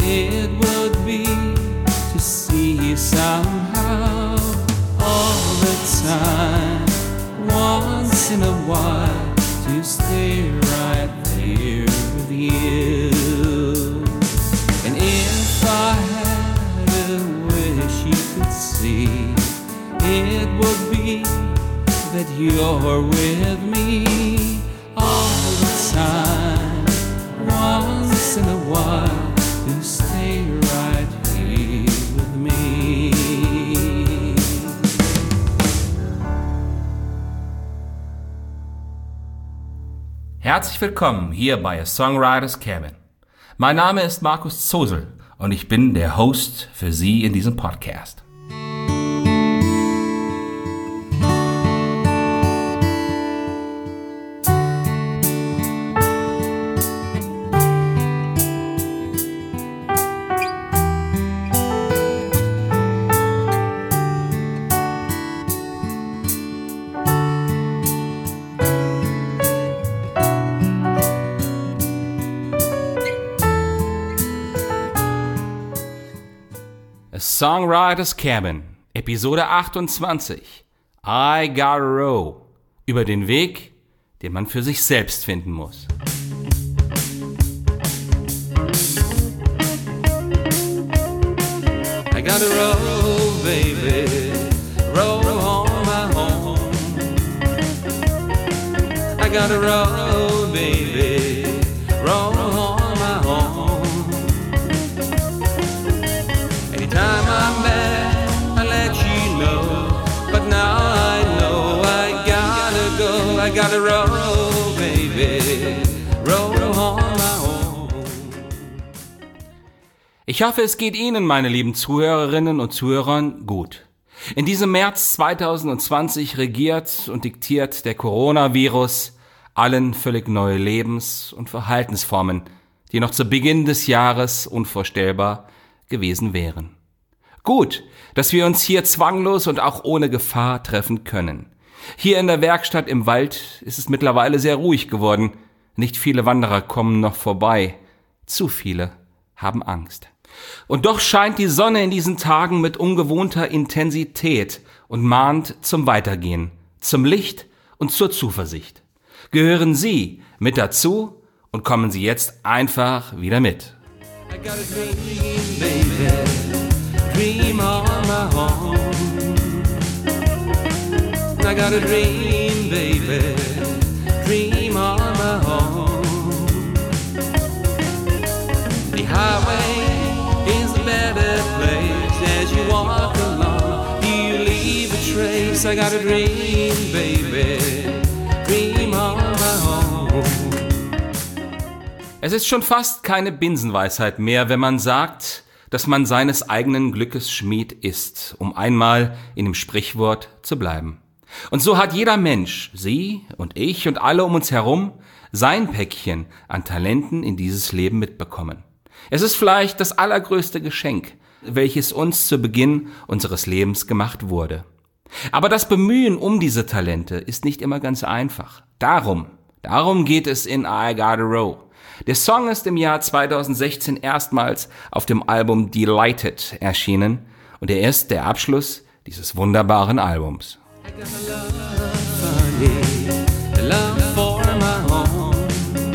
it would be to see you somehow all the time, once in a while, to stay right there with you. And if I had a wish you could see, it would be that you're with me all the time, once in a while, to stay right here with me. Herzlich willkommen hier bei A Songwriter's Cabin. Mein Name ist Markus Zosel und ich bin der Host für Sie in diesem Podcast. A Songwriter's Cabin, Episode 28, I Gotta Row, über den Weg, den man für sich selbst finden muss. I gotta roll, baby, roll on my home. I gotta roll, baby, roll on my home. Anytime I'm mad, I let you know, but now I know I gotta roll, baby, roll on my home. Ich hoffe, es geht Ihnen, meine lieben Zuhörerinnen und Zuhörern, gut. In diesem März 2020 regiert und diktiert der Coronavirus allen völlig neue Lebens- und Verhaltensformen, die noch zu Beginn des Jahres unvorstellbar gewesen wären. Gut, dass wir uns hier zwanglos und auch ohne Gefahr treffen können. Hier in der Werkstatt im Wald ist es mittlerweile sehr ruhig geworden. Nicht viele Wanderer kommen noch vorbei. Zu viele haben Angst. Und doch scheint die Sonne in diesen Tagen mit ungewohnter Intensität und mahnt zum Weitergehen, zum Licht und zur Zuversicht. Gehören Sie mit dazu und kommen Sie jetzt einfach wieder mit. I got a dream, baby, dream on my home. I got a dream, baby, dream on my home. The highway is a better place as you walk along. Do you leave a trace? I got a dream, baby, dream on my home. Es ist schon fast keine Binsenweisheit mehr, wenn man sagt, dass man seines eigenen Glückes Schmied ist, um einmal in dem Sprichwort zu bleiben. Und so hat jeder Mensch, Sie und ich und alle um uns herum, sein Päckchen an Talenten in dieses Leben mitbekommen. Es ist vielleicht das allergrößte Geschenk, welches uns zu Beginn unseres Lebens gemacht wurde. Aber das Bemühen um diese Talente ist nicht immer ganz einfach. Darum geht es in I Gotta Row. Der Song ist im Jahr 2016 erstmals auf dem Album Delighted erschienen und er ist der Abschluss dieses wunderbaren Albums. I got a love, funny, love for my home.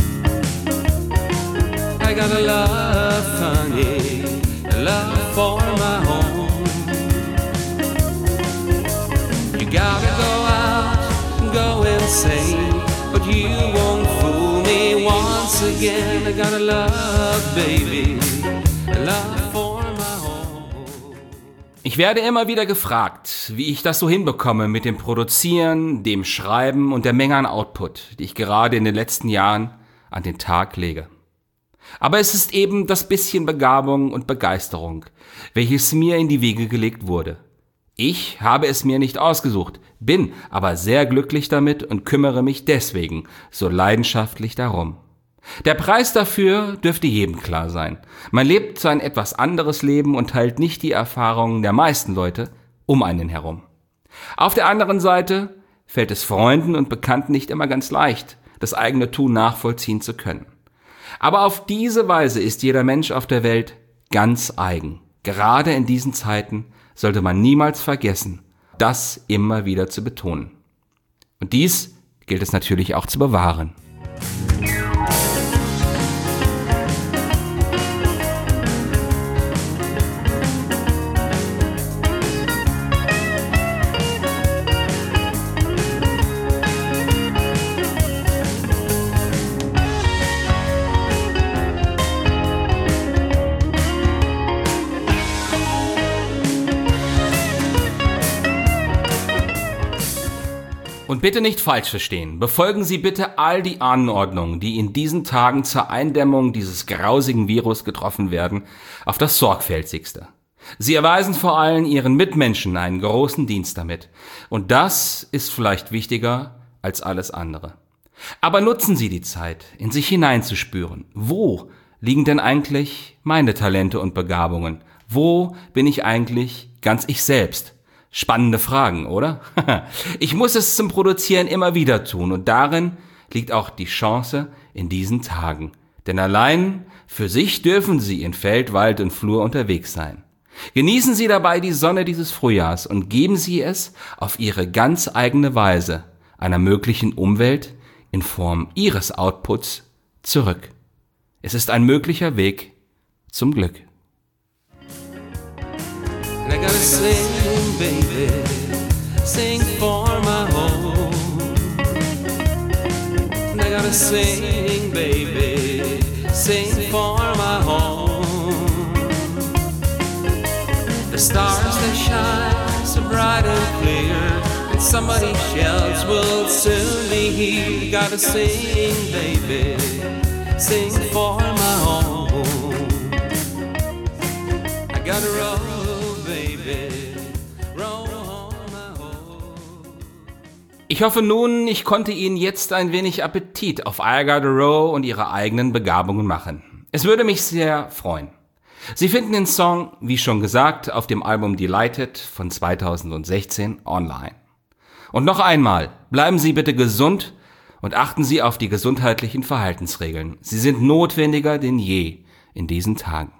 I got a love, funny, love for my home. You gotta go out, go insane, but you won't fool me once again. I got a love, baby, love for my home. Ich werde immer wieder gefragt, wie ich das so hinbekomme mit dem Produzieren, dem Schreiben und der Menge an Output, die ich gerade in den letzten Jahren an den Tag lege. Aber es ist eben das bisschen Begabung und Begeisterung, welches mir in die Wiege gelegt wurde. Ich habe es mir nicht ausgesucht, bin aber sehr glücklich damit und kümmere mich deswegen so leidenschaftlich darum. Der Preis dafür dürfte jedem klar sein. Man lebt sein etwas anderes Leben und teilt nicht die Erfahrungen der meisten Leute um einen herum. Auf der anderen Seite fällt es Freunden und Bekannten nicht immer ganz leicht, das eigene Tun nachvollziehen zu können. Aber auf diese Weise ist jeder Mensch auf der Welt ganz eigen. Gerade in diesen Zeiten sollte man niemals vergessen, das immer wieder zu betonen. Und dies gilt es natürlich auch zu bewahren. Und bitte nicht falsch verstehen. Befolgen Sie bitte all die Anordnungen, die in diesen Tagen zur Eindämmung dieses grausigen Virus getroffen werden, auf das Sorgfältigste. Sie erweisen vor allem Ihren Mitmenschen einen großen Dienst damit. Und das ist vielleicht wichtiger als alles andere. Aber nutzen Sie die Zeit, in sich hineinzuspüren. Wo liegen denn eigentlich meine Talente und Begabungen? Wo bin ich eigentlich ganz ich selbst? Spannende Fragen, oder? Ich muss es zum Produzieren immer wieder tun und darin liegt auch die Chance in diesen Tagen. Denn allein für sich dürfen Sie in Feld, Wald und Flur unterwegs sein. Genießen Sie dabei die Sonne dieses Frühjahrs und geben Sie es auf Ihre ganz eigene Weise einer möglichen Umwelt in Form Ihres Outputs zurück. Es ist ein möglicher Weg zum Glück. I gotta sing, baby, sing for my home. I gotta sing, baby, sing for my home. The stars that shine so bright and clear, and somebody else will soon be here. Gotta sing, baby, sing for my home. I gotta roll. Ich hoffe nun, ich konnte Ihnen jetzt ein wenig Appetit auf I Gotta Row und Ihre eigenen Begabungen machen. Es würde mich sehr freuen. Sie finden den Song, wie schon gesagt, auf dem Album Delighted von 2016 online. Und noch einmal, bleiben Sie bitte gesund und achten Sie auf die gesundheitlichen Verhaltensregeln. Sie sind notwendiger denn je in diesen Tagen.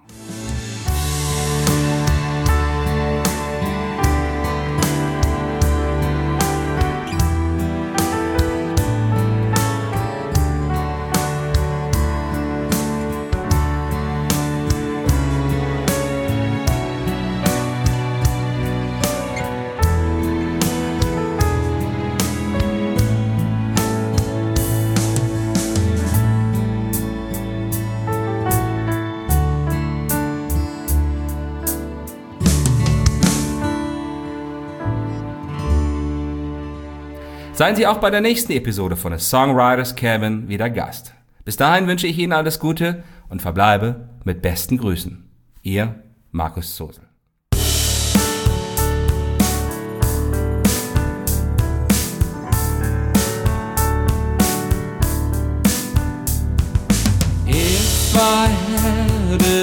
Seien Sie auch bei der nächsten Episode von The Songwriters Cabin wieder Gast. Bis dahin wünsche ich Ihnen alles Gute und verbleibe mit besten Grüßen. Ihr Markus Zosel. If I had a